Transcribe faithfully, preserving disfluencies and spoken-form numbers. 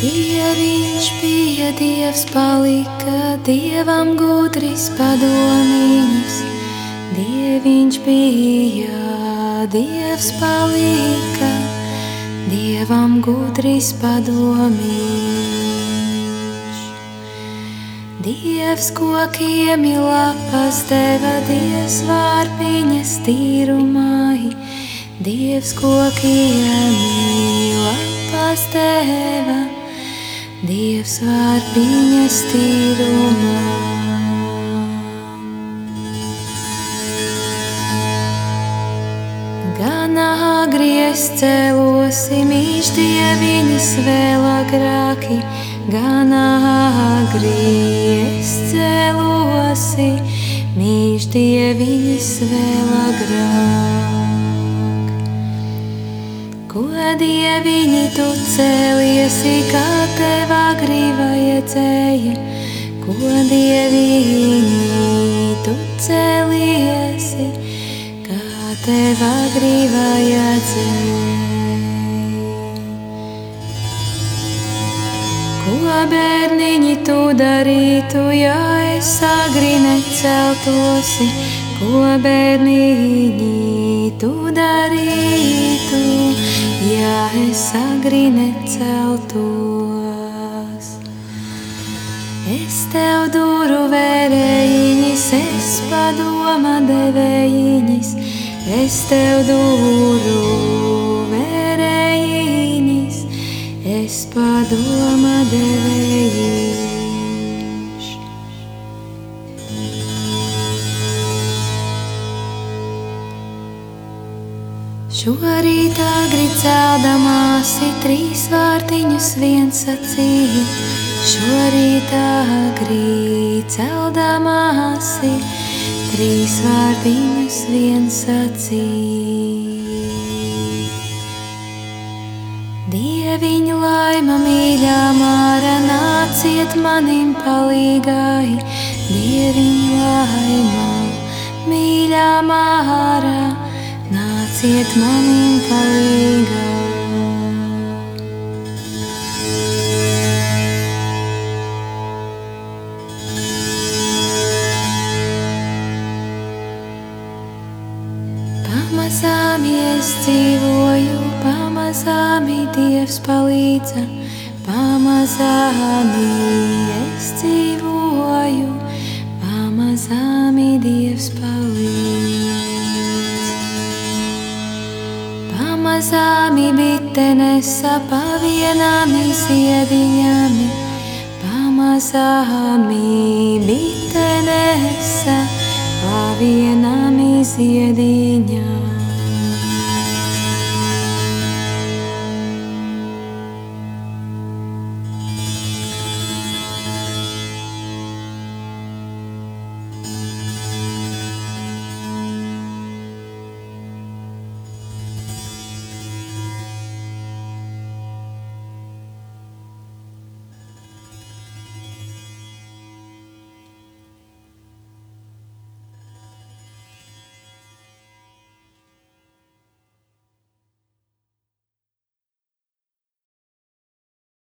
Dieviņš bija, Dievs palika, Dievam gudris padomīgs. Dieviņš bija, Dievs palika, Dievam gudris padomīgs. Dievs kokiem ir lapas deva, Dievs vārpiņas tīrumai. Dievs kokiem ir lapas deva, Dievs vārpiņas tīrumai. Gan agri es cēlosi, mīļš Dieviņas vēl agrāki. Gan agri es cēlosi, mīļš Dieviņas vēl agrāk. Ko Dieviņi tu cēliesi, kā tev agri vajadzēja? Ko Dieviņi tu cēliesi, kā tev agri vajadzēja? Ko bērniņi tu darītu, ja es agri neceltosi? Ko bērniņi tu darītu, ja es agri neceltos? Es tev duru vērējiņas, es padoma devējiņas. Es tev duru vērējiņas, es padoma devējiņas. Šorīt agri celdamāsi, trīs vārtiņus viens sacīja. Šorīt agri celdamāsi, trīs vārtiņus viens sacīja. Dieviņa laima mīļā Māra, nāciet manim palīgai. Dieviņa laima mīļā Māra, nāciet manim palīgai. Pamazām es dzīvoju, pamazām Dievs palīdza. Pamazām es dzīvoju, pamazām Dievs palīdza. Pamazāmi bite nesa pavienami ziediņami. Pamazāmi bite nesa pavienami ziediņami.